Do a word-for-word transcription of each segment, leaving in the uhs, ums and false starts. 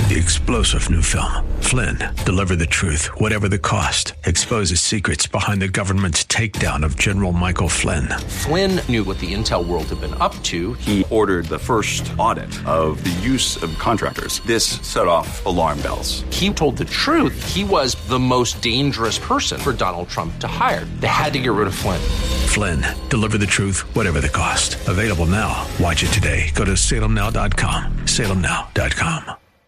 The explosive new film, Flynn, deliver the truth, whatever the cost, exposes secrets behind the government's takedown of General Michael Flynn. Flynn knew what the intel world had been up to. He ordered the first audit of the use of contractors. This set off alarm bells. He told the truth. He was the most dangerous person for Donald Trump to hire. They had to get rid of Flynn. Flynn, deliver the truth, whatever the cost. Available now. Watch it today. Go to salem now dot com. salem now dot com.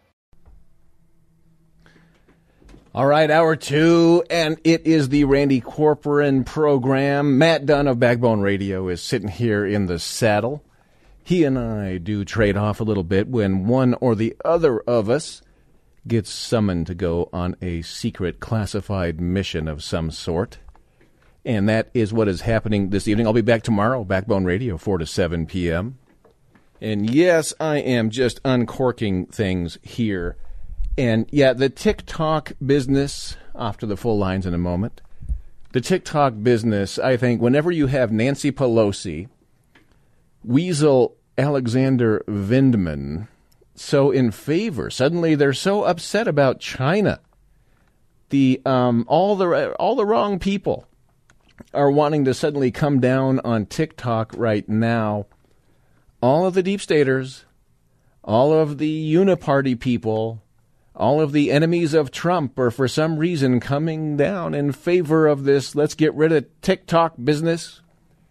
All right, hour two, and it is the Randy Corporan program. Matt Dunn of Backbone Radio is sitting here in the saddle. He and I do trade off a little bit when one or the other of us gets summoned to go on a secret classified mission of some sort. And that is what is happening this evening. I'll be back tomorrow, Backbone Radio, four to seven p.m. And yes, I am just uncorking things here. And, yeah, the TikTok business, off to the full lines in a moment. The TikTok business, I think, whenever you have Nancy Pelosi, Weasel Alexander Vindman so in favor, suddenly they're so upset about China. The um, all the all the wrong people are wanting to suddenly come down on TikTok right now. All of the deep staters, all of the uniparty people, all of the enemies of Trump are for some reason coming down in favor of this let's get rid of TikTok business.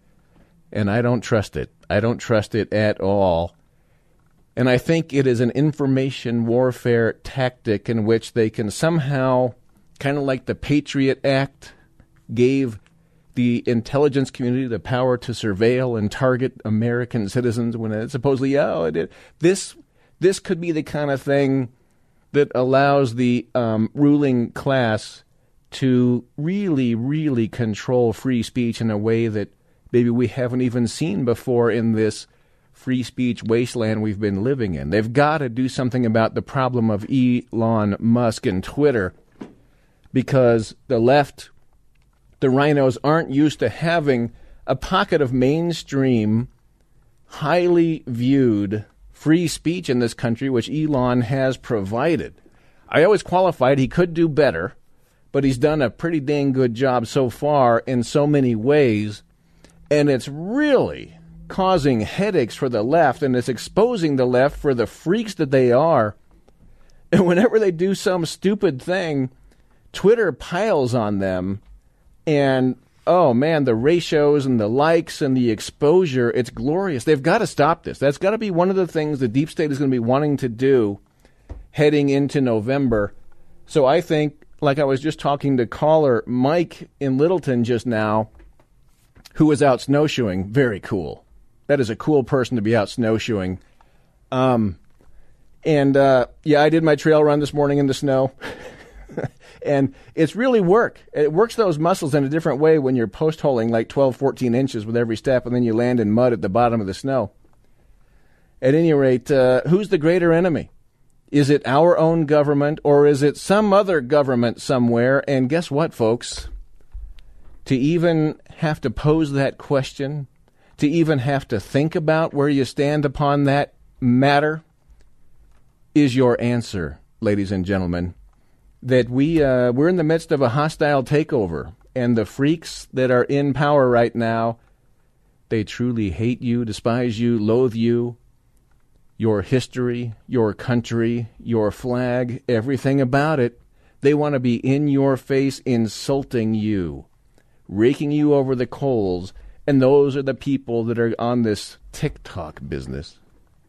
And I don't trust it. I don't trust it at all. And I think it is an information warfare tactic in which they can somehow, kind of like the Patriot Act gave the intelligence community the power to surveil and target American citizens when it supposedly, oh, it did. This, this could be the kind of thing that allows the um, ruling class to really, really control free speech in a way that maybe we haven't even seen before in this free speech wasteland we've been living in. They've got to do something about the problem of Elon Musk and Twitter because the left, the rhinos, aren't used to having a pocket of mainstream, highly viewed free speech in this country, which Elon has provided. I always qualified he could do better, but he's done a pretty dang good job so far in so many ways, and it's really causing headaches for the left, and it's exposing the left for the freaks that they are. And whenever they do some stupid thing, Twitter piles on them, and oh, man, the ratios and the likes and the exposure, it's glorious. They've got to stop this. That's got to be one of the things the deep state is going to be wanting to do heading into November. So I think, like I was just talking to caller Mike in Littleton just now, who was out snowshoeing. Very cool. That is a cool person to be out snowshoeing. Um, and, uh, yeah, I did my trail run this morning in the snow. And it's really work. It works those muscles in a different way when you're post-holing like twelve, fourteen inches with every step, and then you land in mud at the bottom of the snow. At any rate, uh, who's the greater enemy? Is it our own government, or is it some other government somewhere? And guess what, folks? To even have to pose that question, to even have to think about where you stand upon that matter, is your answer, ladies and gentlemen. That we, uh, we're in the midst of a hostile takeover, and the freaks that are in power right now, they truly hate you, despise you, loathe you, your history, your country, your flag, everything about it. They want to be in your face insulting you, raking you over the coals, and those are the people that are on this TikTok business.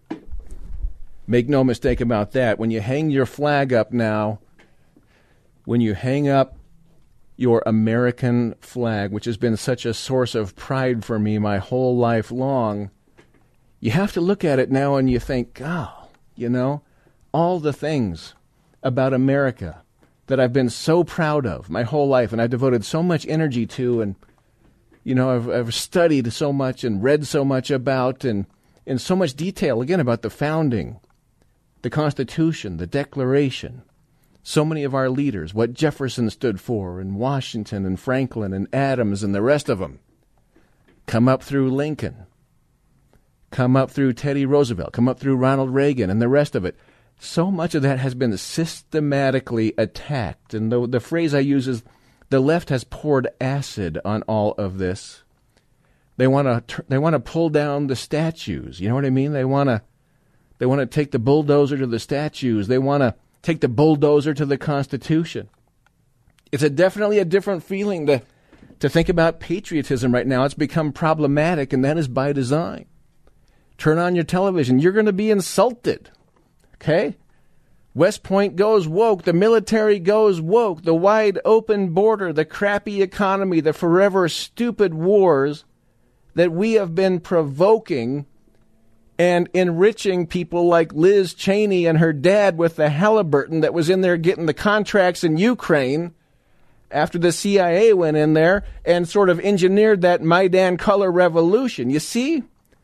Make no mistake about that. When you hang your flag up now, when you hang up your American flag, which has been such a source of pride for me my whole life long, you have to look at it now and you think, oh, you know, all the things about America that I've been so proud of my whole life and I've devoted so much energy to, and, you know, I've, I've studied so much and read so much about, and in so much detail, again, about the founding, the Constitution, the Declaration, so many of our leaders, what Jefferson stood for, and Washington, and Franklin, and Adams, and the rest of them. Come up through Lincoln. Come up through Teddy Roosevelt. Come up through Ronald Reagan, and the rest of it. so much of that has been systematically attacked. And the, the phrase I use is the left has poured acid on all of this. They want to they want to pull down the statues. You know what I mean? They want to they want to take the bulldozer to the statues. They want to take the bulldozer to the Constitution. It's a definitely a different feeling to to think about patriotism right now. It's become problematic, and that is by design. Turn on your television. You're going to be insulted. Okay? West Point goes woke. The military goes woke. The wide open border, the crappy economy, the forever stupid wars that we have been provoking and enriching people like Liz Cheney and her dad with the Halliburton that was in there getting the contracts in Ukraine after the C I A went in there and sort of engineered that Maidan color revolution. You see?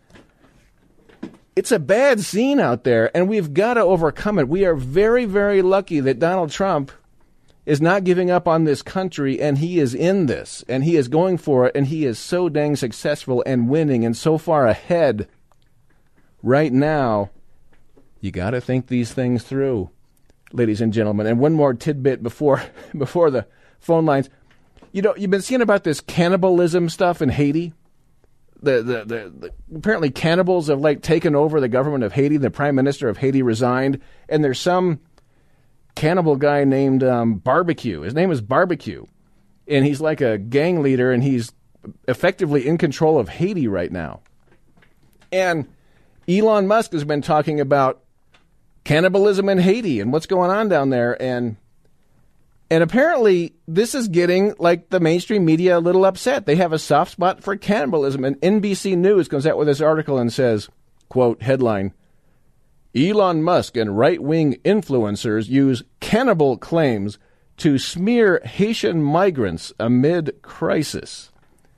It's a bad scene out there, and we've got to overcome it. We are very, very lucky that Donald Trump is not giving up on this country, and he is in this, and he is going for it, and he is so dang successful and winning and so far ahead right now. You got to think these things through, ladies and gentlemen. And one more tidbit before before the phone lines. You know, you've been seeing about this cannibalism stuff in Haiti. The, the, the, the apparently cannibals have like taken over the government of Haiti. The prime minister of Haiti resigned, and there's some cannibal guy named um, Barbecue. His name is Barbecue, and he's like a gang leader, and he's effectively in control of Haiti right now. And Elon Musk has been talking about cannibalism in Haiti and what's going on down there, and And apparently this is getting, like, the mainstream media a little upset. They have a soft spot for cannibalism. And N B C News comes out with this article and says, quote, headline, Elon Musk and right-wing influencers use cannibal claims to smear Haitian migrants amid crisis.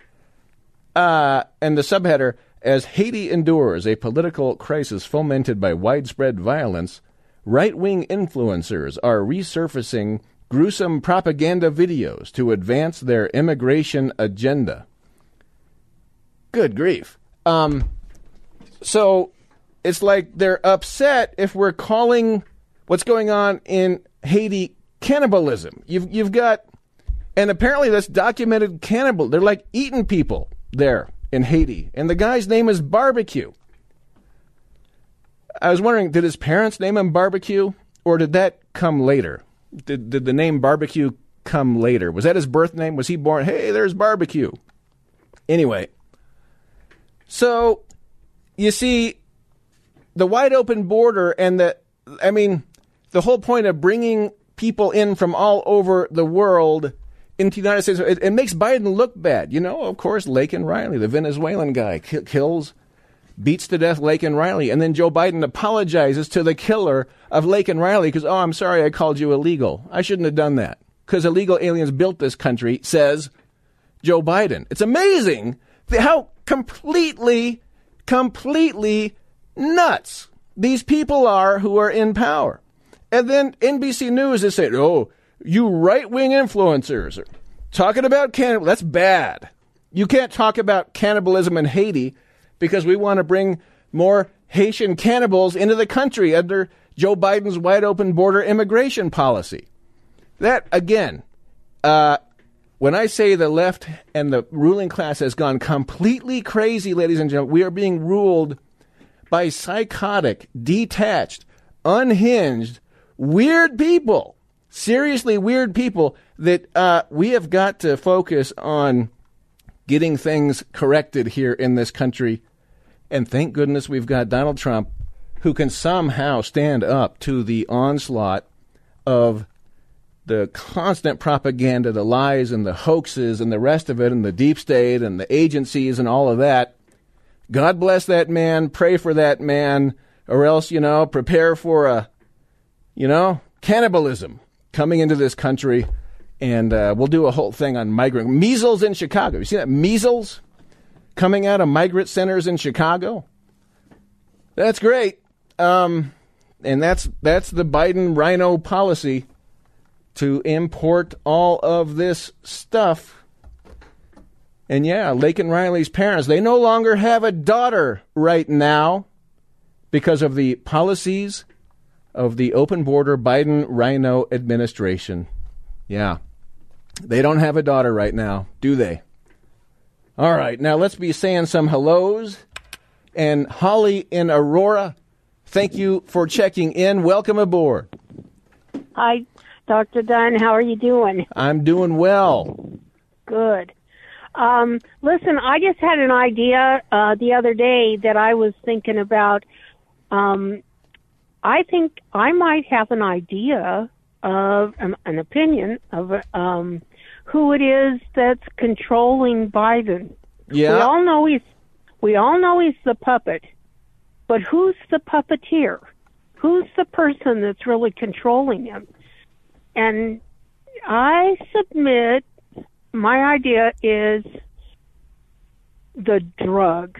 Uh, and the subheader, as Haiti endures a political crisis fomented by widespread violence, right-wing influencers are resurfacing gruesome propaganda videos to advance their immigration agenda. Good grief. Um, so it's like they're upset if we're calling what's going on in Haiti cannibalism. You've you've got, and apparently that's documented cannibal. They're like eating people there in Haiti, and the guy's name is Barbecue. I was wondering, did his parents name him Barbecue, or did that come later? Did, did the name Barbecue come later? Was that his birth name? Was he born, hey, there's Barbecue? Anyway, so you see the wide open border and the, I mean, the whole point of bringing people in from all over the world into the United States, it, it makes Biden look bad. You know, of course, Laken Riley, the Venezuelan guy, ki- kills beats to death Laken Riley, and then Joe Biden apologizes to the killer of Laken Riley because, oh, I'm sorry I called you illegal. I shouldn't have done that because illegal aliens built this country, says Joe Biden. It's amazing how completely, completely nuts these people are who are in power. And then N B C News is saying, oh, you right-wing influencers are talking about cannibalism. That's bad. You can't talk about cannibalism in Haiti because we want to bring more Haitian cannibals into the country under Joe Biden's wide-open border immigration policy. That, again, uh, when I say the left and the ruling class has gone completely crazy, ladies and gentlemen, we are being ruled by psychotic, detached, unhinged, weird people, seriously weird people that uh, we have got to focus on getting things corrected here in this country. And thank goodness we've got Donald Trump, who can somehow stand up to the onslaught of the constant propaganda, the lies and the hoaxes and the rest of it, and the deep state and the agencies and all of that. God bless that man. Pray for that man, or else, you know, prepare for a, you know, cannibalism coming into this country. And uh, we'll do a whole thing on migrant measles in Chicago. You see that? Measles coming out of migrant centers in Chicago. That's great. Um, and that's that's the Biden rhino policy to import all of this stuff. And yeah, Laken Riley's parents, they no longer have a daughter right now because of the policies of the open border Biden Rhino administration. Yeah. They don't have a daughter right now, do they? All right, now let's be saying some hellos. And Holly in Aurora, thank you for checking in. Welcome aboard. Hi, Doctor Dunn. How are you doing? I'm doing well. Good. Um, listen, I just had an idea uh, the other day that I was thinking about. Um, I think I might have an idea of um, an opinion of um, who it is that's controlling Biden. Yeah. We all know he's we all know he's the puppet, but who's the puppeteer? Who's the person that's really controlling him? And I submit my idea is the drugs.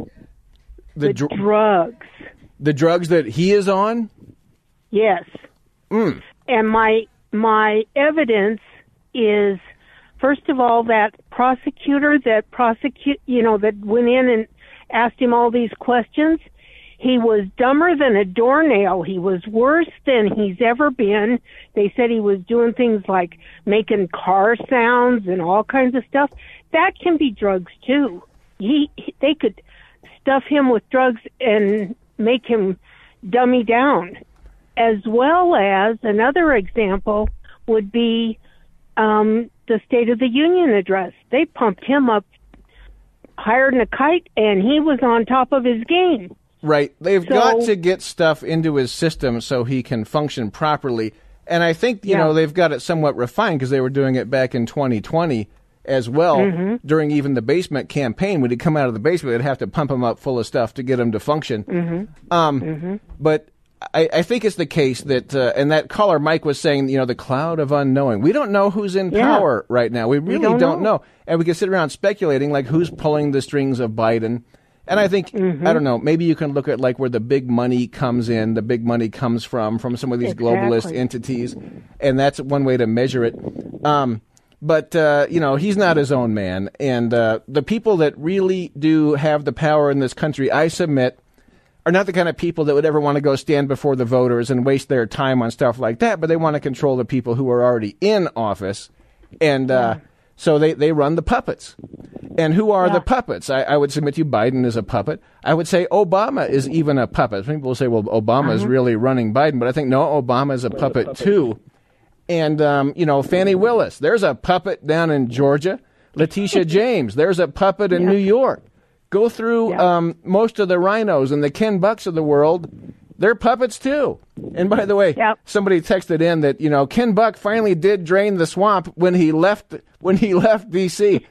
The, the dr- drugs. The drugs that he is on? Yes. Mm. And my my evidence is, first of all, that prosecutor that prosecute, you know, that went in and asked him all these questions, he was dumber than a doornail. He was worse than he's ever been. They said he was doing things like making car sounds and all kinds of stuff. That can be drugs too. He, they could stuff him with drugs and make him dummy down. As well as another example would be um, the State of the Union address. They pumped him up higher than a kite, and he was on top of his game. Right. They've So- got to get stuff into his system so he can function properly. And I think, you Yeah. know, they've got it somewhat refined because they were doing it back in twenty twenty as well Mm-hmm. during even the basement campaign. When he'd come out of the basement, they'd have to pump him up full of stuff to get him to function. Mm-hmm. Um, Mm-hmm. But I, I think it's the case that, uh, and that caller Mike was saying, you know, the cloud of unknowing. We don't know who's in Yeah. power right now. We really don't don't know. know. And we can sit around speculating like who's pulling the strings of Biden. And I think, I don't know, maybe you can look at like where the big money comes in, the big money comes from, from some of these globalist Exactly. entities. And that's one way to measure it. Um, but, uh, you know, he's not his own man. And uh, the people that really do have the power in this country, I submit, are not the kind of people that would ever want to go stand before the voters and waste their time on stuff like that, but they want to control the people who are already in office. And uh, so they, they run the puppets. And who are Yeah. the puppets? I, I would submit to you Biden is a puppet. I would say Obama is even a puppet. People will say, well, Obama is really running Biden, but I think, no, Obama is a puppet too. And, um, you know, Fannie Willis, there's a puppet down in Georgia. Letitia James, there's a puppet in New York. Go through Yeah. um, most of the rhinos and the Ken Bucks of the world. They're puppets too. And by the way, Yep. somebody texted in that, you know, Ken Buck finally did drain the swamp when he left when he left D C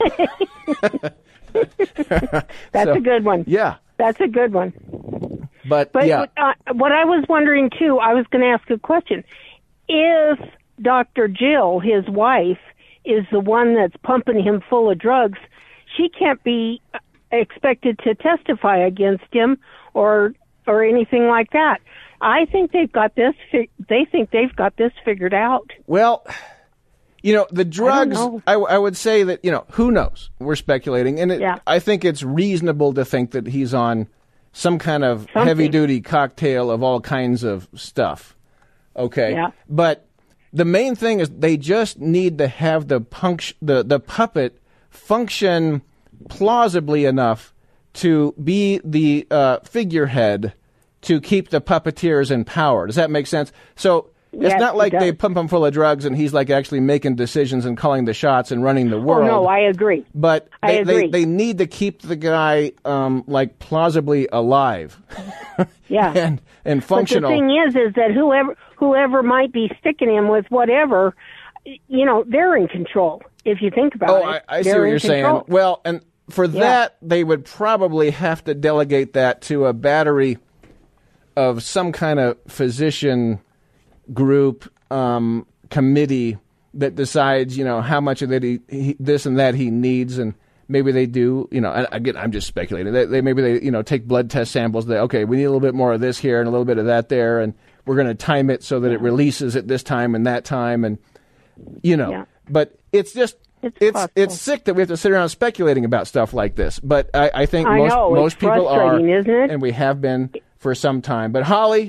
That's So, a good one. Yeah. That's a good one. But, But yeah. uh, what I was wondering, too, I was going to ask a question. If Doctor Jill, his wife, is the one that's pumping him full of drugs, she can't be expected to testify against him or or anything like that. I think they've got this. Fi- they think they've got this figured out. Well, you know, the drugs, know. I, I would say that, you know, who knows? We're speculating. And it, Yeah. I think it's reasonable to think that he's on some kind of Something. heavy-duty cocktail of all kinds of stuff. Okay? Yeah. But the main thing is they just need to have the, punct- the, the puppet function plausibly enough to be the uh, figurehead to keep the puppeteers in power. Does that make sense? So it's Yes, not it like they does. pump him full of drugs and he's like actually making decisions and calling the shots and running the Oh, world. no, I agree. But I they, they, agree. they need to keep the guy um, like plausibly alive Yeah. and and But the functional. thing is, is that whoever whoever might be sticking him with whatever, you know, they're in control. If you think about Oh, it, I, I see They're what in you're control. saying. Well, and for that, they would probably have to delegate that to a battery of some kind of physician group um, committee that decides, you know, how much of it he, he, this and that he needs, and maybe they do, you know. And again, I'm just speculating. They, they maybe they, you know, take blood test samples. They okay, we need a little bit more of this here and a little bit of that there, and we're going to time it so that it releases at this time and that time, and you know. Yeah. But it's just. It's It's possible. it's sick that we have to sit around speculating about stuff like this, but I, I think I most know, most it's people are, frustrating, isn't it? and we have been for some time. But Holly,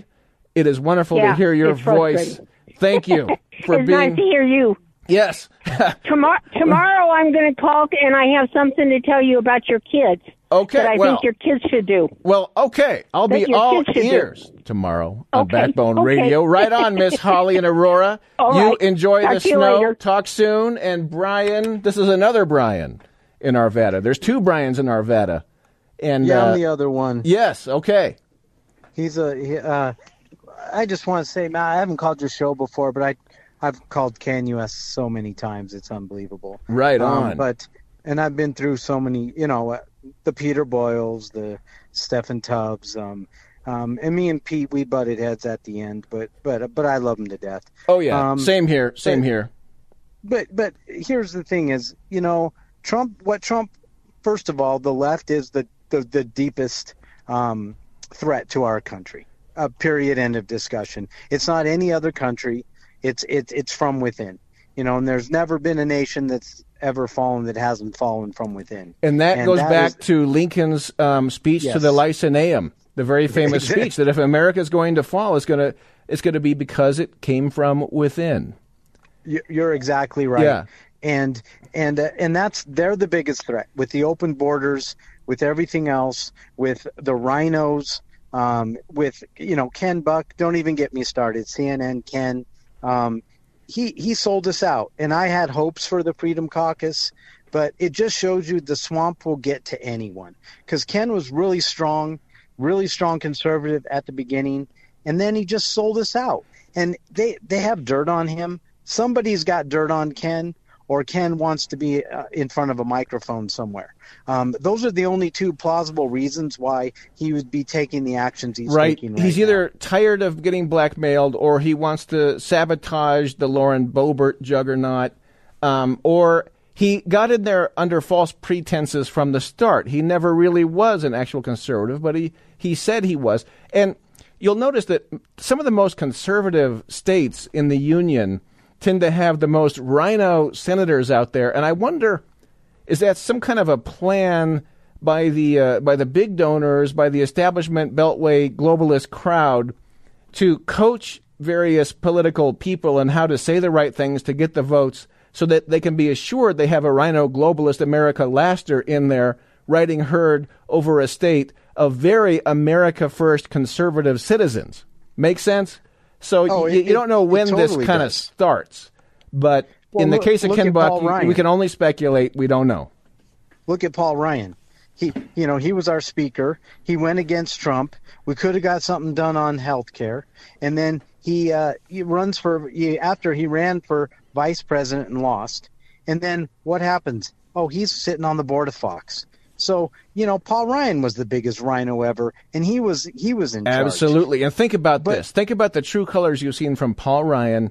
It is wonderful Yeah, to hear your it's voice. frustrating. Thank you for it's being. nice to hear you. Yes. Tomorrow, tomorrow I'm going to call, and I have something to tell you about your kids. Okay, That I well- think your kids should do. Well, okay. I'll That be your all kids should do. ears tomorrow on Okay, Backbone okay. Radio. Right on, Miss Holly and Aurora. All you right. enjoy Talk the to you snow. later. Talk soon. And Brian, this is another Brian in Arvada. There's two Brians in Arvada. And Yeah, uh, I'm the other one. yes, okay. He's a. He, uh, I just want to say, Matt, I haven't called your show before, but I, I've called C A N U S so many times. It's unbelievable. Right Um, on. but and I've been through so many. You know, uh, the Peter Boyles, the Stephen Tubbs. Um, um, and me and Pete, we butted heads at the end, but but but I love him to death. Oh, yeah. Um, Same here. Same but- here. But but here's the thing: is you know Trump. What Trump? First of all, the left is the the, the deepest um, threat to our country. Uh, period. End of discussion. It's not any other country. It's it's it's from within. You know, and there's never been a nation that's ever fallen that hasn't fallen from within. And that And goes that back is- to Lincoln's um, speech to Yes. the Lyceum, the very famous Exactly. speech that if America is going to fall, it's going to it's going to be because it came from within. You- You're exactly right. Yeah. And and uh, and that's they're the biggest threat with the open borders, with everything else, with the rhinos, um, with you know Ken Buck. Don't even get me started. C N N Ken, um, he he sold us out, and I had hopes for the Freedom Caucus, but it just shows you the swamp will get to anyone because Ken was really strong, really strong conservative at the beginning, and then he just sold us out, and they they have dirt on him. Somebody's got dirt on Ken, or Ken wants to be uh, in front of a microphone somewhere. Um, those are the only two plausible reasons why he would be taking the actions he's Right. taking right He's now. either tired of getting blackmailed or he wants to sabotage the Lauren Boebert juggernaut, um, or he got in there under false pretenses from the start. He never really was an actual conservative, but he, he said he was. And you'll notice that some of the most conservative states in the Union tend to have the most rhino senators out there. And I wonder, is that some kind of a plan by the uh, by the big donors, by the establishment Beltway globalist crowd to coach various political people on how to say the right things to get the votes so that they can be assured they have a rhino globalist America Laster in there riding herd over a state of very America first conservative citizens. Make sense? So Oh, you, it- you don't know it when this totally kind of does. starts. But Well, in the look- case of look Ken at Buck, Paul you- Ryan. we can only speculate. We don't know. Look at Paul Ryan. He, you know, he was our speaker. He went against Trump. We could have got something done on health care. And then he, uh, he runs for, he, after he ran for vice president and lost. And then what happens? Oh, he's sitting on the board of Fox. So, you know, Paul Ryan was the biggest rhino ever, and he was he was in charge. Absolutely. And think about But- this. Think about the true colors you've seen from Paul Ryan,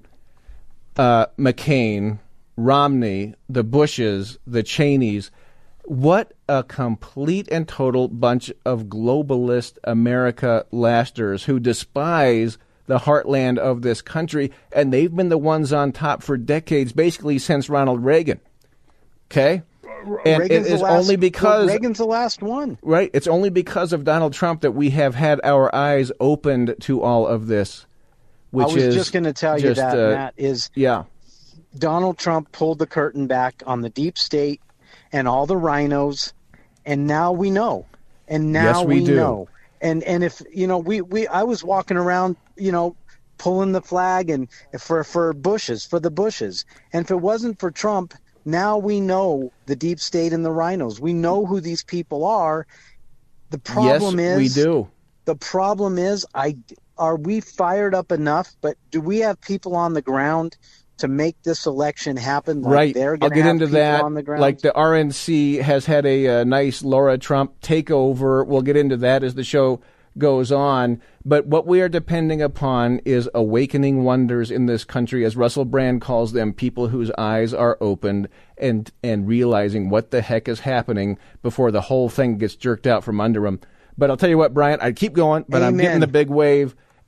uh, McCain, Romney, the Bushes, the Cheneys. What a complete and total bunch of globalist America lasters who despise the heartland of this country, and they've been the ones on top for decades, basically since Ronald Reagan. Okay? And Reagan's it the is last- only because Reagan's the last one. Right. It's only because of Donald Trump that we have had our eyes opened to all of this. Which I was is just going to tell you just, that, uh, Matt, is Yeah. Donald Trump pulled the curtain back on the deep state and all the rhinos, and now we know. And now Yes, we do. know. And and if you know, we, we I was walking around, you know, pulling the flag and for for Bushes, for the Bushes. And if it wasn't for Trump, now we know the deep state and the rhinos. We know who these people are. The problem yes, is we do. The problem is, I are we fired up enough? But do we have people on the ground to make this election happen? Like Right. they're I'll gonna get have into people that. On the ground? Like the R N C has had a, uh nice Laura Trump takeover. We'll get into that as the show goes on. But what we are depending upon is awakening wonders in this country, as Russell Brand calls them, people whose eyes are opened and and realizing what the heck is happening before the whole thing gets jerked out from under them. But I'll tell you what, Brian, I keep going, but I'm Amen. getting the big wave.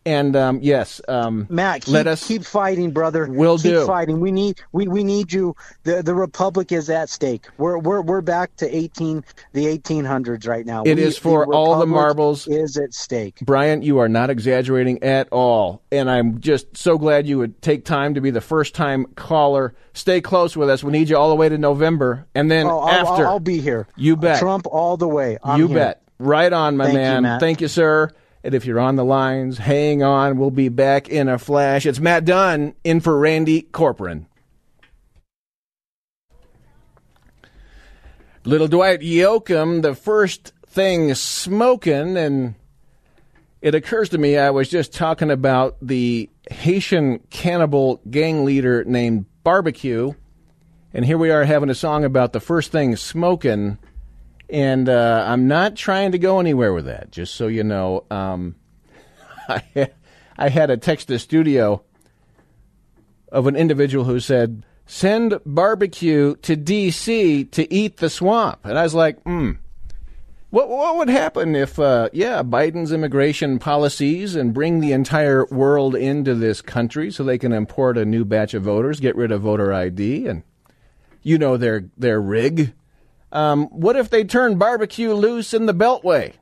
And um, yes, um, Matt, keep, let us keep fighting, brother. Will keep do. fighting. We need we, we need you. The the republic is at stake. We're we're we're back to eighteen the eighteen hundreds right now. It we, is for the all the republic marbles. Is at stake. Brian, you are not exaggerating at all, and I'm just so glad you would take time to be the first time caller. Stay close with us. We need you all the way to November, and then Oh, I'll, after I'll, I'll be here. You bet. Trump all the way. I'm you here. bet. Right on, my Thank you, man. Matt. Thank you, sir. And if you're on the lines, hang on. We'll be back in a flash. It's Matt Dunn in for Randy Corporon. Little Dwight Yoakam, the first thing smoking, and it occurs to me I was just talking about the Haitian cannibal gang leader named Barbecue, and here we are having a song about the first thing smoking. And uh, I'm not trying to go anywhere with that, just so you know. Um, I, I had a text to the studio of an individual who said, send Barbecue to D C to eat the swamp. And I was like, hmm, what, what would happen if, uh, yeah, Biden's immigration policies and bring the entire world into this country so they can import a new batch of voters, get rid of voter I D, and you know their their rig. Um, what if they turn Barbecue loose in the Beltway?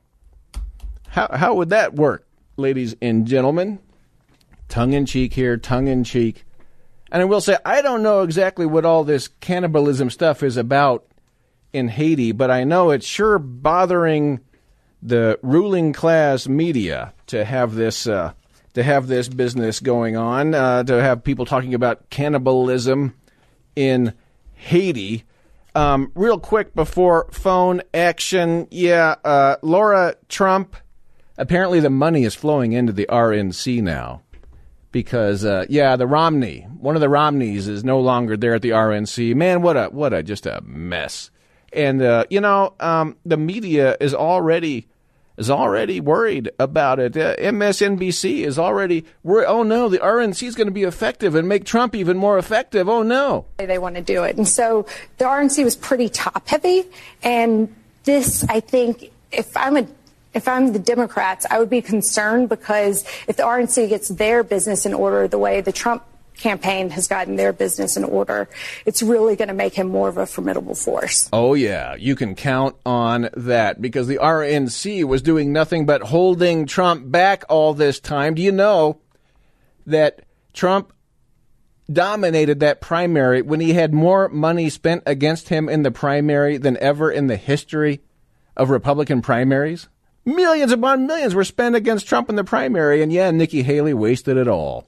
How how would that work, ladies and gentlemen? Tongue-in-cheek here, tongue-in-cheek. And I will say, I don't know exactly what all this cannibalism stuff is about in Haiti, but I know it's sure bothering the ruling class media to have this uh, to have this business going on, uh, to have people talking about cannibalism in Haiti. Um, real quick before phone action, yeah, uh, Laura Trump, apparently the money is flowing into the R N C now because, uh, yeah, the Romney, one of the Romneys is no longer there at the R N C. Man, what a, what a, just a mess. And, uh, you know, um, the media is already, is already worried about it. Uh, M S N B C is already worried. Oh, no, the R N C is going to be effective and make Trump even more effective. Oh, no. They want to do it. And so the R N C was pretty top heavy. And this, I think, if I'm a if I'm the Democrats, I would be concerned because if the R N C gets their business in order the way the Trump campaign has gotten their business in order, it's really going to make him more of a formidable force. Oh, yeah, you can count on that because the R N C was doing nothing but holding Trump back all this time. Do you know that Trump dominated that primary when he had more money spent against him in the primary than ever in the history of Republican primaries? Millions upon millions were spent against Trump in the primary, and yeah, Nikki Haley wasted it all.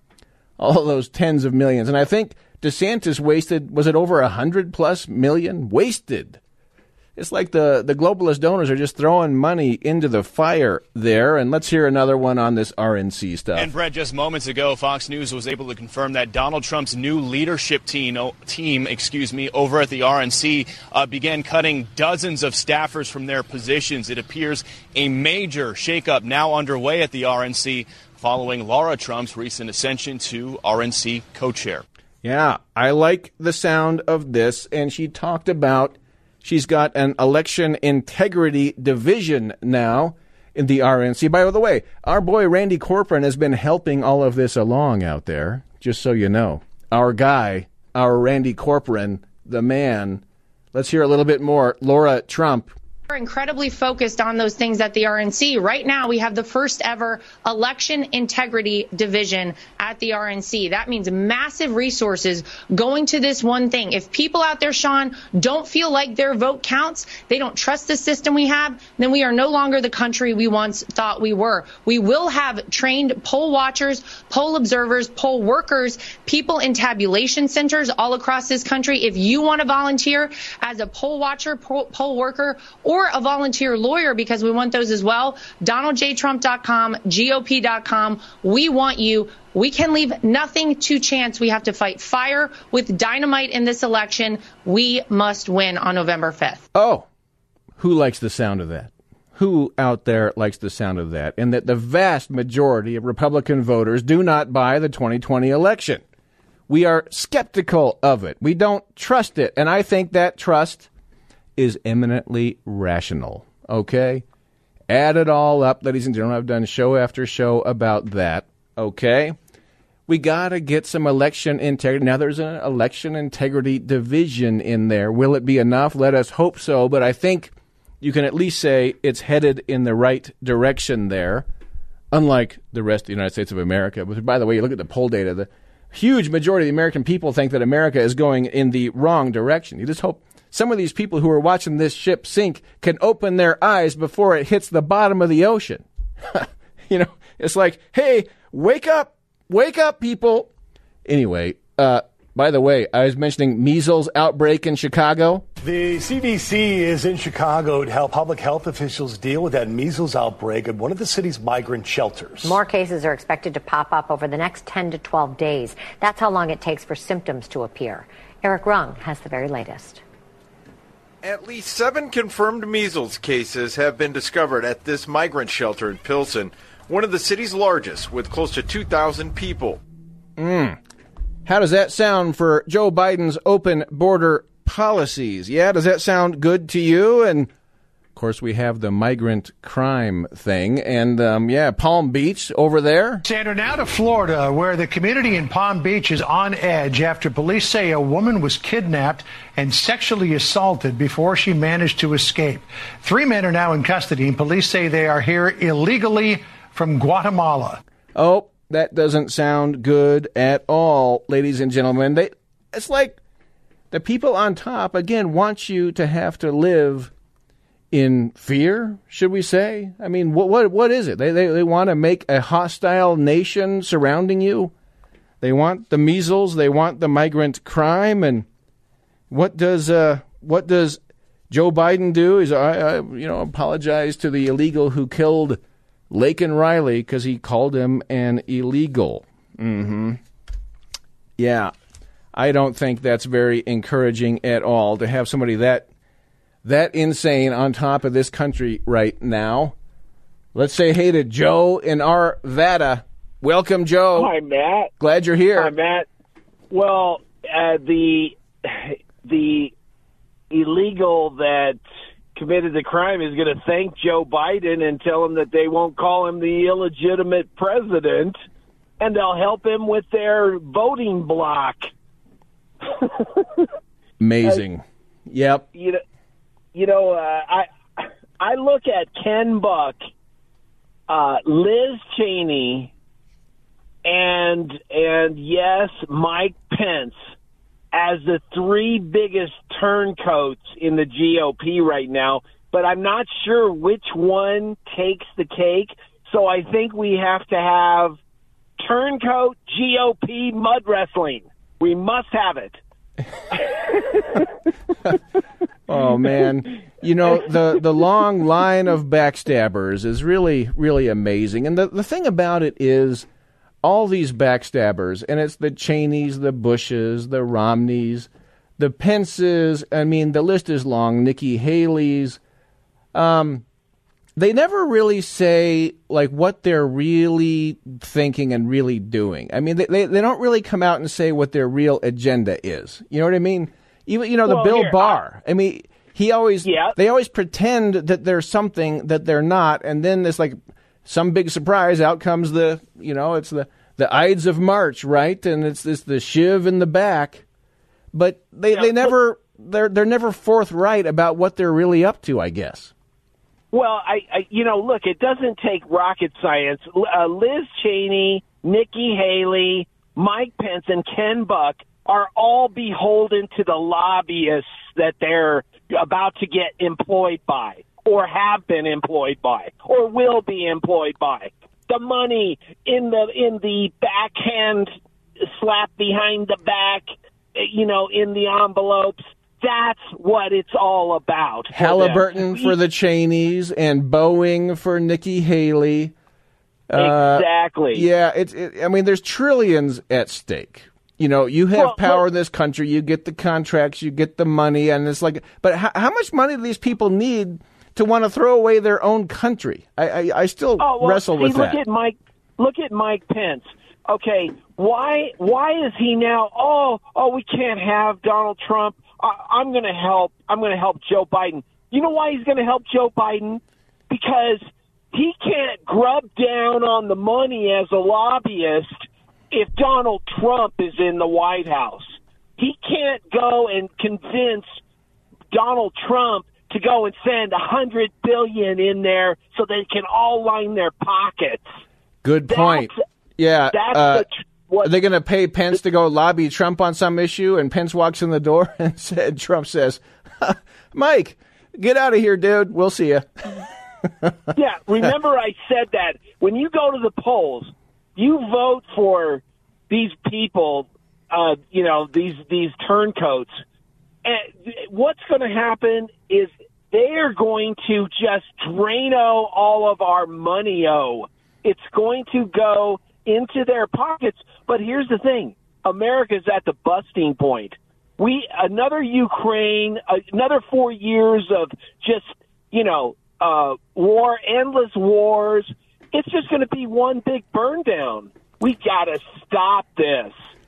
All those tens of millions. And I think DeSantis wasted, was it over a hundred plus million? Wasted. It's like the, the globalist donors are just throwing money into the fire there. And let's hear another one on this R N C stuff. And Brett, just moments ago, Fox News was able to confirm that Donald Trump's new leadership team, team excuse me, over at the R N C uh, began cutting dozens of staffers from their positions. It appears a major shakeup now underway at the R N C, following Laura Trump's recent ascension to R N C co-chair. Yeah, I like the sound of this. And she talked about she's got an election integrity division now in the R N C. By the way, our boy Randy Corporon has been helping all of this along out there, just so you know. Our guy, our Randy Corporon, the man. Let's hear a little bit more. Laura Trump. We're incredibly focused on those things at the R N C. Right now, we have the first ever election integrity division at the R N C. That means massive resources going to this one thing. If people out there, Sean, don't feel like their vote counts, they don't trust the system we have, then we are no longer the country we once thought we were. We will have trained poll watchers, poll observers, poll workers, people in tabulation centers all across this country. If you want to volunteer as a poll watcher, poll, poll worker, or or a volunteer lawyer, because we want those as well, Donald J Trump dot com, G O P dot com. We want you. We can leave nothing to chance. We have to fight fire with dynamite in this election. We must win on November fifth. Oh, who likes the sound of that? Who out there likes the sound of that? And that the vast majority of Republican voters do not buy the twenty twenty election. We are skeptical of it. We don't trust it. And I think that trust is eminently rational, okay? Add it all up, ladies and gentlemen. I've done show after show about that. Okay? We got to get some election integrity. Now, there's an election integrity division in there. Will it be enough? Let us hope so. But I think you can at least say it's headed in the right direction there, unlike the rest of the United States of America. But by the way, you look at the poll data, the huge majority of the American people think that America is going in the wrong direction. You just hope some of these people who are watching this ship sink can open their eyes before it hits the bottom of the ocean. You know, it's like, hey, wake up, wake up, people. Anyway, uh, by the way, I was mentioning measles outbreak in Chicago. The C D C is in Chicago to help public health officials deal with that measles outbreak at one of the city's migrant shelters. More cases are expected to pop up over the next ten to twelve days. That's how long it takes for symptoms to appear. Eric Rung has the very latest. At least seven confirmed measles cases have been discovered at this migrant shelter in Pilsen, one of the city's largest, with close to two thousand people. Mm. How does that sound for Joe Biden's open border policies? Yeah, does that sound good to you? And, of course, we have the migrant crime thing. And, um, yeah, Palm Beach over there. Sandra, now to Florida, where the community in Palm Beach is on edge after police say a woman was kidnapped and sexually assaulted before she managed to escape. Three men are now in custody, and police say they are here illegally from Guatemala. Oh, that doesn't sound good at all, ladies and gentlemen. They, it's like the people on top, again, want you to have to live in fear, should we say? I mean, what what what is it? They they, they want to make a hostile nation surrounding you. They want the measles. They want the migrant crime. And what does uh what does Joe Biden do? Is I, I you know apologize to the illegal who killed Laken Riley because he called him an illegal. Mm-hmm. Yeah, I don't think that's very encouraging at all to have somebody that. That insane on top of this country right now. Let's say hey to Joe in Arvada. Welcome, Joe. Hi, Matt. Glad you're here. Hi, Matt. Well, uh, the the illegal that committed the crime is going to thank Joe Biden and tell him that they won't call him the illegitimate president, and they'll help him with their voting block. Amazing. Uh, yep. You know, You know, uh, I I look at Ken Buck, uh, Liz Cheney, and and yes, Mike Pence as the three biggest turncoats in the G O P right now. But I'm not sure which one takes the cake. So I think we have to have turncoat G O P mud wrestling. We must have it. Oh, man. You know, the, the long line of backstabbers is really, really amazing. And the, the thing about it is all these backstabbers, and it's the Cheneys, the Bushes, the Romneys, the Pences, I mean, the list is long, Nikki Haley's. Um, they never really say, like, what they're really thinking and really doing. I mean, they, they, they don't really come out and say what their real agenda is. You know what I mean? Even, you know, the well, Bill here, Barr. I, I mean, he always, yeah. they always pretend that there's something that they're not, and then there's like some big surprise. Out comes the, you know, it's the, the Ides of March, right? And it's this the shiv in the back. But they, yeah, they never, but, they're they're never forthright about what they're really up to, I guess. Well, I, I you know, look, it doesn't take rocket science. Uh, Liz Cheney, Nikki Haley, Mike Pence, and Ken Buck are all beholden to the lobbyists that they're about to get employed by, or have been employed by, or will be employed by. The money in the in the backhand slap behind the back, you know, in the envelopes. That's what it's all about. Halliburton for, for the Cheneys and Boeing for Nikki Haley. Uh, exactly. Yeah, it's. It, I mean, there's trillions at stake. You know, you have well, power well, in this country. You get the contracts, you get the money, and it's like, but how, how much money do these people need to want to throw away their own country? I, I, I still oh, well, wrestle see, with look that. At Mike, look at Mike Pence. Okay, why why is he now? Oh, oh, we can't have Donald Trump. I, I'm going to help. I'm going to help Joe Biden. You know why he's going to help Joe Biden? because he can't grub down on the money as a lobbyist if Donald Trump is in the White House. He can't go and convince Donald Trump to go and send a hundred billion in there so they can all line their pockets. Good point. That's, yeah. that's uh, the, what, are they going to pay Pence to go lobby Trump on some issue? And Pence walks in the door and said, Trump says, Mike, get out of here, dude. We'll see you. Yeah, remember I said that when you go to the polls, you vote for these people, uh, you know, these these turncoats. And what's going to happen is they are going to just drain-o all of our money-o. It's going to go into their pockets. But here's the thing. America's at the busting point. We another Ukraine, another four years of just, you know, uh, war, endless wars. It's just going to be one big burn down. We got to stop this.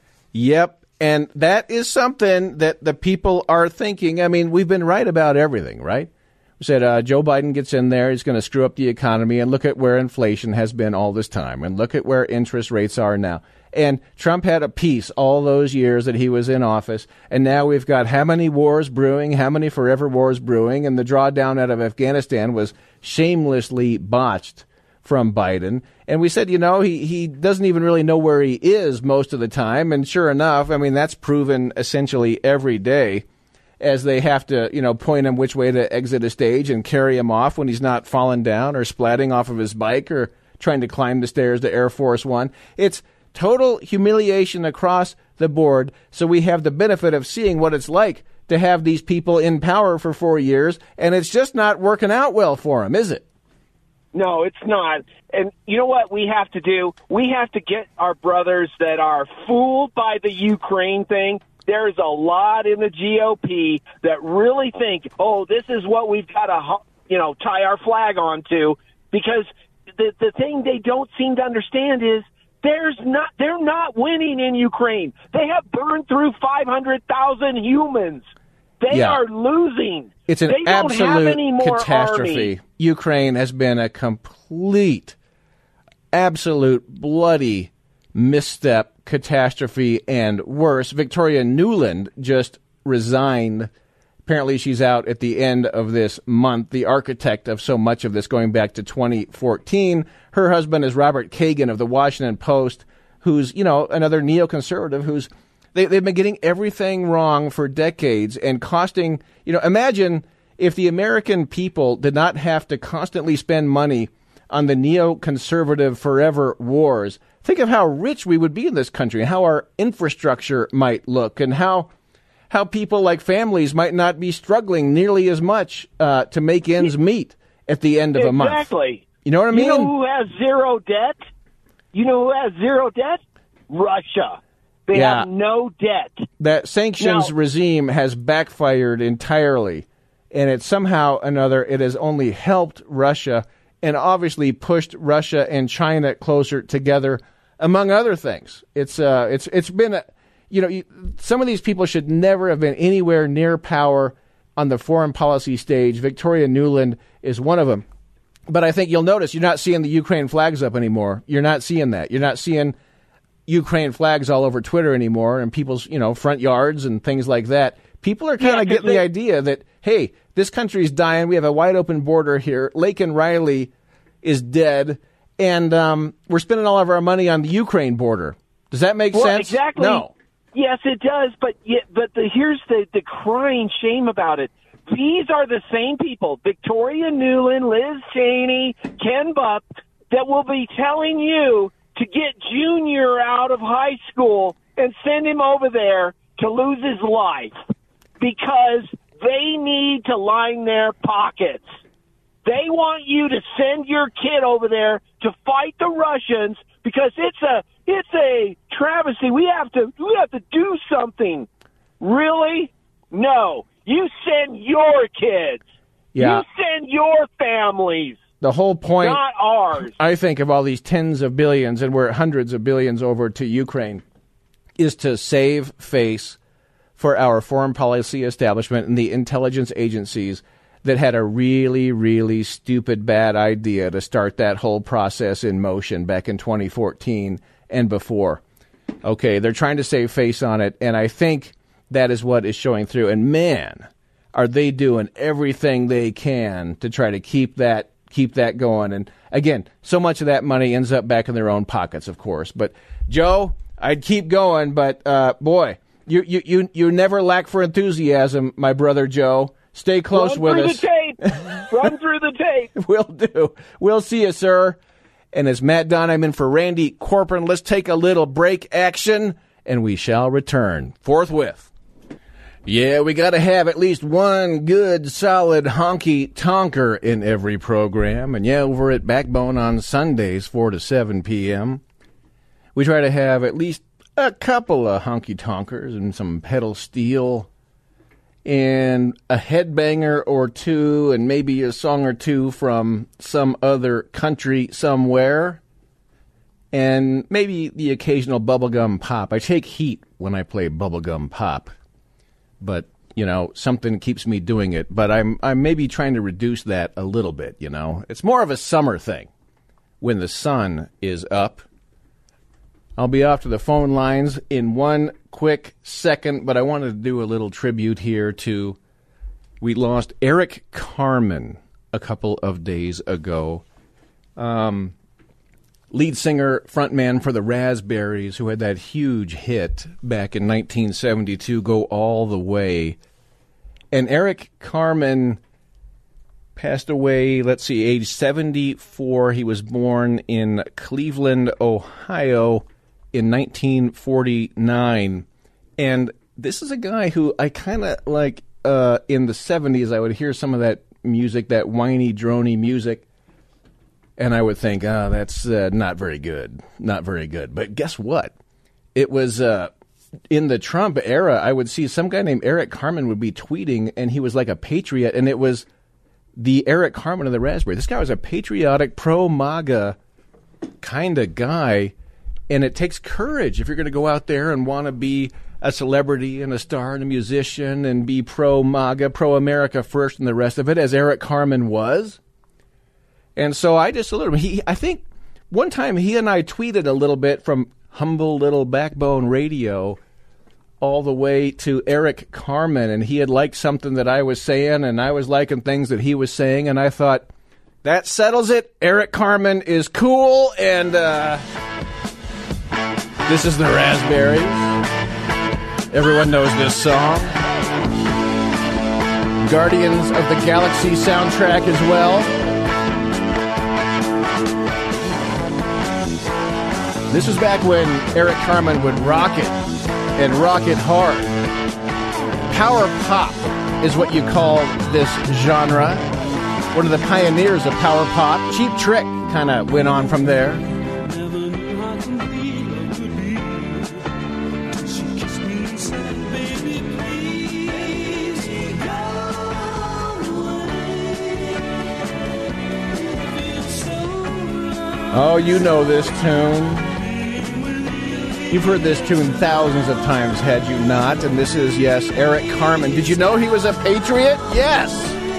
Yep. And that is something that the people are thinking. I mean, we've been right about everything, right? We said uh, Joe Biden gets in there, he's going to screw up the economy, and look at where inflation has been all this time, and look at where interest rates are now. And Trump had a peace all those years that he was in office, and now we've got how many wars brewing, how many forever wars brewing, and the drawdown out of Afghanistan was shamelessly botched from Biden. And we said, you know, he, he doesn't even really know where he is most of the time. And sure enough, I mean, that's proven essentially every day as they have to, you know, point him which way to exit a stage and carry him off when he's not falling down or splatting off of his bike or trying to climb the stairs to Air Force One. It's total humiliation across the board. So we have the benefit of seeing what it's like to have these people in power for four years. And it's just not working out well for him, is it? No, it's not. And you know what we have to do? We have to get our brothers that are fooled by the Ukraine thing. There's a lot in the G O P that really think, oh, this is what we've got to, you know, tie our flag onto. Because the the thing they don't seem to understand is there's not they're not winning in Ukraine. They have burned through five hundred thousand humans. They yeah. are losing. It's an they don't absolute have any more catastrophe. army. Ukraine has been a complete, absolute, bloody misstep, catastrophe, and worse. Victoria Nuland just resigned. Apparently she's out at the end of this month, the architect of so much of this going back to twenty fourteen. Her husband is Robert Kagan of the Washington Post, who's, you know, another neoconservative who's They, they've been getting everything wrong for decades and costing, you know, imagine if the American people did not have to constantly spend money on the neoconservative forever wars. Think of how rich we would be in this country, how our infrastructure might look, and how how people like families might not be struggling nearly as much uh, to make ends meet at the end of exactly. a month. Exactly. You know what I mean? You know who has zero debt? You know who has zero debt? Russia. They yeah. have no debt. That sanctions now, regime has backfired entirely, and it somehow or another it has only helped Russia and obviously pushed Russia and China closer together, among other things. It's uh, it's it's been a, you know, you, some of these people should never have been anywhere near power on the foreign policy stage. Victoria Nuland is one of them. But I think you'll notice you're not seeing the Ukraine flags up anymore. You're not seeing that. You're not seeing Ukraine flags all over Twitter anymore and people's, you know, front yards and things like that. People are kind of yeah, getting they, the idea that, hey, this country's dying. We have a wide open border here. Laken Riley is dead. And um, we're spending all of our money on the Ukraine border. Does that make well, sense? Exactly. No. Yes, it does. But yet, but the, here's the, the crying shame about it. These are the same people, Victoria Nuland, Liz Cheney, Ken Buck, that will be telling you to get Junior out of high school and send him over there to lose his life because they need to line their pockets. They want you to send your kid over there to fight the Russians because it's a it's a travesty. We have to we have to do something. Really? No. You send your kids. Yeah. You send your families. The whole point, not ours. I think, of all these tens of billions, and we're hundreds of billions over to Ukraine, is to save face for our foreign policy establishment and the intelligence agencies that had a really, really stupid, bad idea to start that whole process in motion back in twenty fourteen and before. Okay, they're trying to save face on it, and I think that is what is showing through. And man, are they doing everything they can to try to keep that keep that going. And again, so much of that money ends up back in their own pockets, of course. But Joe, I'd keep going, but uh, boy, you, you you you never lack for enthusiasm, my brother Joe. Stay close Run with through us. The tape. Run through the tape. Will do. We'll see you, sir. And as Matt Dunn, I'm in for Randy Corcoran. Let's take a little break action, and we shall return forthwith. Yeah, we got to have at least one good, solid honky-tonker in every program. And yeah, over at Backbone on Sundays, four to seven p.m., we try to have at least a couple of honky-tonkers and some pedal steel and a headbanger or two and maybe a song or two from some other country somewhere. And maybe the occasional bubblegum pop. I take heat when I play bubblegum pop. But, you know, something keeps me doing it. But I'm I'm maybe trying to reduce that a little bit, you know. It's more of a summer thing when the sun is up. I'll be off to the phone lines in one quick second, but I wanted to do a little tribute here to, we lost Eric Carmen a couple of days ago. Um, lead singer, frontman for the Raspberries, who had that huge hit back in nineteen seventy-two, Go All the Way. And Eric Carmen passed away, let's see, age seventy-four. He was born in Cleveland, Ohio in nineteen forty-nine. And this is a guy who I kind of like, uh, in the seventies, I would hear some of that music, that whiny, drony music, and I would think, oh, that's uh, not very good, not very good. But guess what? It was uh, in the Trump era, I would see some guy named Eric Carmen would be tweeting, and he was like a patriot, and it was the Eric Carmen of the Raspberry. This guy was a patriotic, pro-MAGA kind of guy, and it takes courage if you're going to go out there and want to be a celebrity and a star and a musician and be pro-MAGA, pro-America first and the rest of it, as Eric Carmen was. And so I just saluted him. He, I think one time he and I tweeted a little bit from humble little Backbone Radio all the way to Eric Carmen, and he had liked something that I was saying, and I was liking things that he was saying, and I thought, that settles it. Eric Carmen is cool, and uh, this is the Raspberries. Everyone knows this song. Guardians of the Galaxy soundtrack as well. This was back when Eric Carmen would rock it, and rock it hard. Power pop is what you call this genre. One of the pioneers of power pop. Cheap Trick kind of went on from there. Oh, you know this tune. You've heard this tune thousands of times, had you not? And this is, yes, Eric Carmen. Did you know he was a patriot? Yes!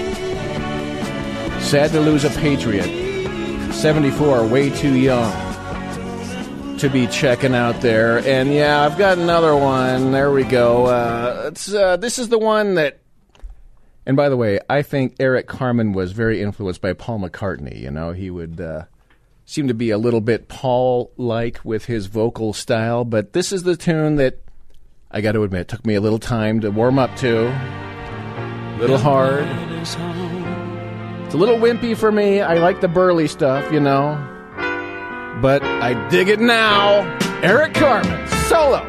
Sad to lose a patriot. seventy-four, way too young to be checking out there. And yeah, I've got another one. There we go. Uh, it's uh, this is the one that... And by the way, I think Eric Carmen was very influenced by Paul McCartney. You know, he would... Uh, seemed to be a little bit Paul-like with his vocal style, but this is the tune that, I got to admit, took me a little time to warm up to. A little hard. It's a little wimpy for me. I like the burly stuff, you know. But I dig it now. Eric Carmen, solo.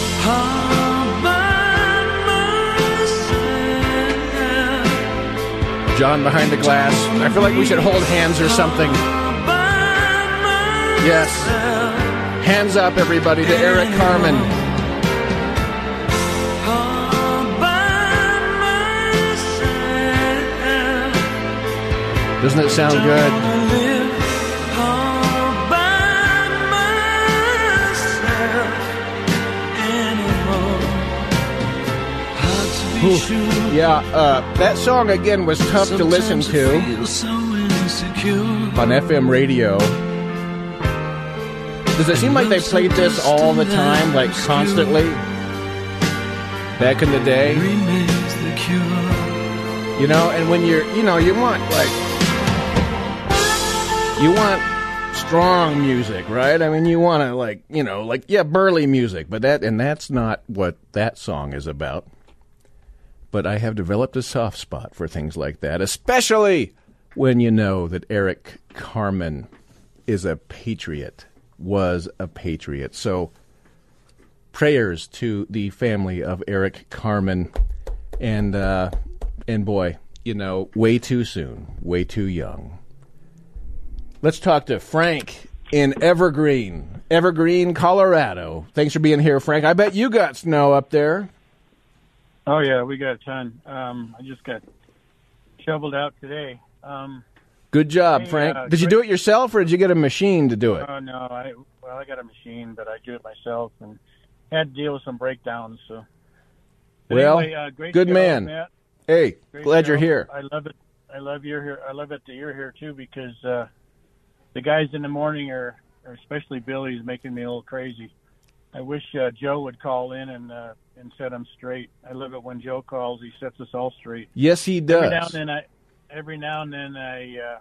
John behind the glass. I feel like we should hold hands or something. Yes. Hands up, everybody, to Eric Carmen. Doesn't it sound good? Ooh, yeah, uh, that song again was tough to listen to on F M radio. Does it seem like they played this all the time, like constantly? Back in the day? You know, and when you're, you know, you want, like, you want strong music, right? I mean, you want to, like, you know, like, yeah, burly music, but that, and that's not what that song is about. But I have developed a soft spot for things like that, especially when you know that Eric Carmen is a patriot, was a patriot. So, prayers to the family of Eric Carmen, and, uh, and boy, you know, way too soon, way too young. Let's talk to Frank in Evergreen, Evergreen, Colorado. Thanks for being here, Frank. I bet you got snow up there. Oh, yeah, we got a ton. Um, I just got shoveled out today. Um, Good job, hey, Frank. uh, did you do it yourself, or did you get a machine to do it? Oh, uh, no, I well, I got a machine, but I do it myself, and had to deal with some breakdowns. So, but well, anyway, uh, great good show, man. Matt. Hey, Great glad show. you're here. I love it. I love you're here. I love it that you're here too, because uh, the guys in the morning are, are especially Billy, is making me a little crazy. I wish uh, Joe would call in and uh, and set them straight. I love it when Joe calls; he sets us all straight. Yes, he does. Every now and then, I every now and then I uh,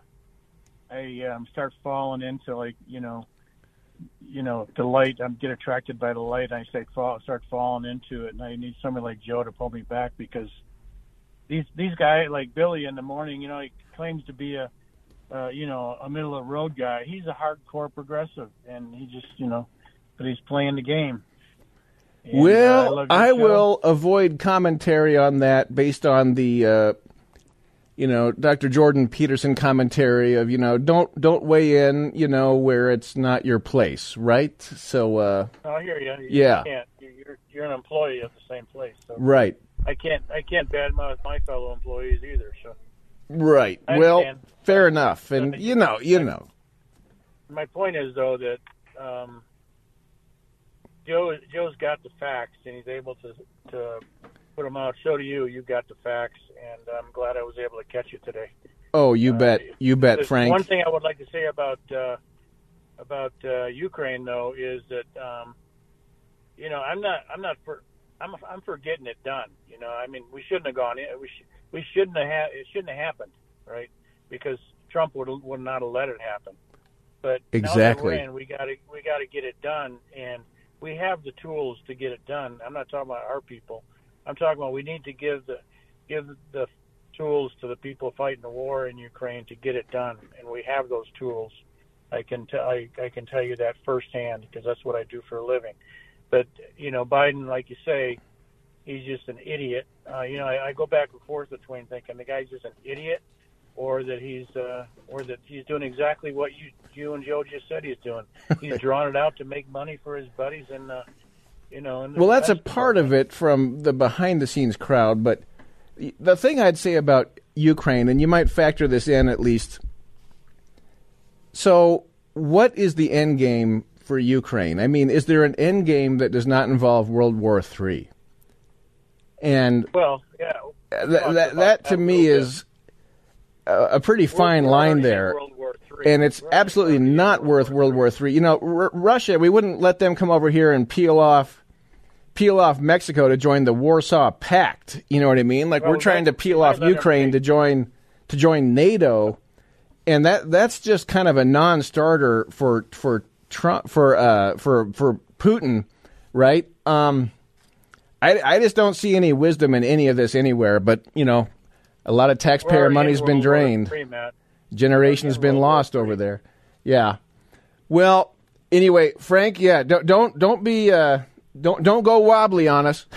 I um, start falling into, like, you know, you know the light. I get attracted by the light. And I say fall, start falling into it, and I need somebody like Joe to pull me back, because these these guys like Billy in the morning, you know, he claims to be a uh, you know a middle of the road guy. He's a hardcore progressive, and he just you know. But he's playing the game. And, well, uh, I, I show. will avoid commentary on that based on the, uh, you know, Doctor Jordan Peterson commentary of, you know, don't don't weigh in, you know, where it's not your place, right? So, uh, I hear you. you yeah, can't. You're you're an employee of the same place, so right. I can't I can't badmouth my fellow employees either. So, right. I well, understand. fair enough, and you know, you know. My point is, though, that. Um, Joe, Joe's got the facts, and he's able to to put them out. So do you. You've got the facts, and I'm glad I was able to catch you today. Oh, you uh, bet. You bet, Frank. One thing I would like to say about uh, about uh, Ukraine, though, is that um, you know I'm not I'm not for I'm I'm for getting it done. You know, I mean, we shouldn't have gone in. We sh- we shouldn't have ha- it shouldn't have happened, right? Because Trump would would not have let it happen. But exactly, now that we're in, we got to we got to get it done, and we have the tools to get it done. I'm not talking about our people. I'm talking about we need to give the give the tools to the people fighting the war in Ukraine to get it done, and we have those tools. I can t- I, I can tell you that firsthand, because that's what I do for a living. But you know, Biden, like you say, he's just an idiot. Uh, you know, I, I go back and forth between thinking the guy's just an idiot, or that he's uh, or that he's doing exactly what you you and Joe just said he's doing. He's drawing it out to make money for his buddies, and uh, you know. And well, that's a part of it from the behind-the-scenes crowd. But the thing I'd say about Ukraine, and you might factor this in at least. So, what is the end game for Ukraine? I mean, is there an end game that does not involve World War Three? And well, yeah, th- that that to me is a pretty fine we're, we're line there, and it's right, absolutely not worth World War Three. You know, R- Russia, we wouldn't let them come over here and peel off, peel off Mexico to join the Warsaw Pact. You know what I mean? Like well, we're trying to peel off Ukraine to join to join NATO, and that that's just kind of a non-starter for for Trump for uh, for for Putin, right? Um, I I just don't see any wisdom in any of this anywhere. But you know. A lot of taxpayer money's been drained. Three, Generation's been lost over there. Yeah. Well, anyway, Frank, yeah, don't don't don't be uh, don't don't go wobbly on us.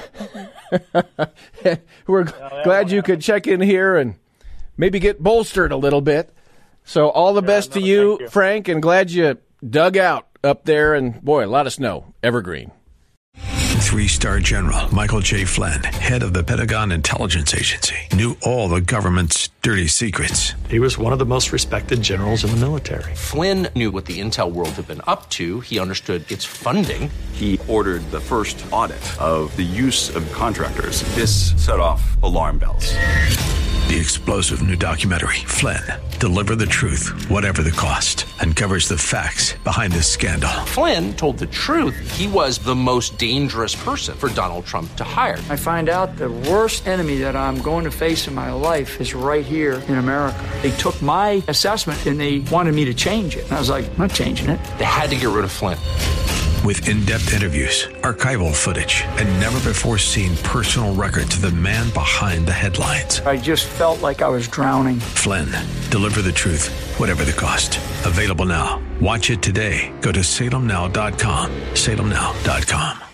We're no, glad you could check in here and maybe get bolstered a little bit. So all the yeah, best no, to you, you, Frank, and glad you dug out up there. And boy, a lot of snow, Evergreen. Three-star general Michael J. Flynn, head of the Pentagon Intelligence Agency, knew all the government's dirty secrets. He was one of the most respected generals in the military. Flynn knew what the intel world had been up to. He understood its funding. He ordered the first audit of the use of contractors. This set off alarm bells. The explosive new documentary, Flynn, Deliver the Truth, Whatever the Cost, uncovers the facts behind this scandal. Flynn told the truth. He was the most dangerous person for Donald Trump to hire. I find out the worst enemy that I'm going to face in my life is right here in America. They took my assessment and they wanted me to change it. And I was like, I'm not changing it. They had to get rid of Flynn. With in-depth interviews, archival footage, and never-before-seen personal records of the man behind the headlines. I just felt like I was drowning. Flynn, Deliver the Truth, Whatever the Cost. Available now. Watch it today. Go to salem now dot com. salem now dot com.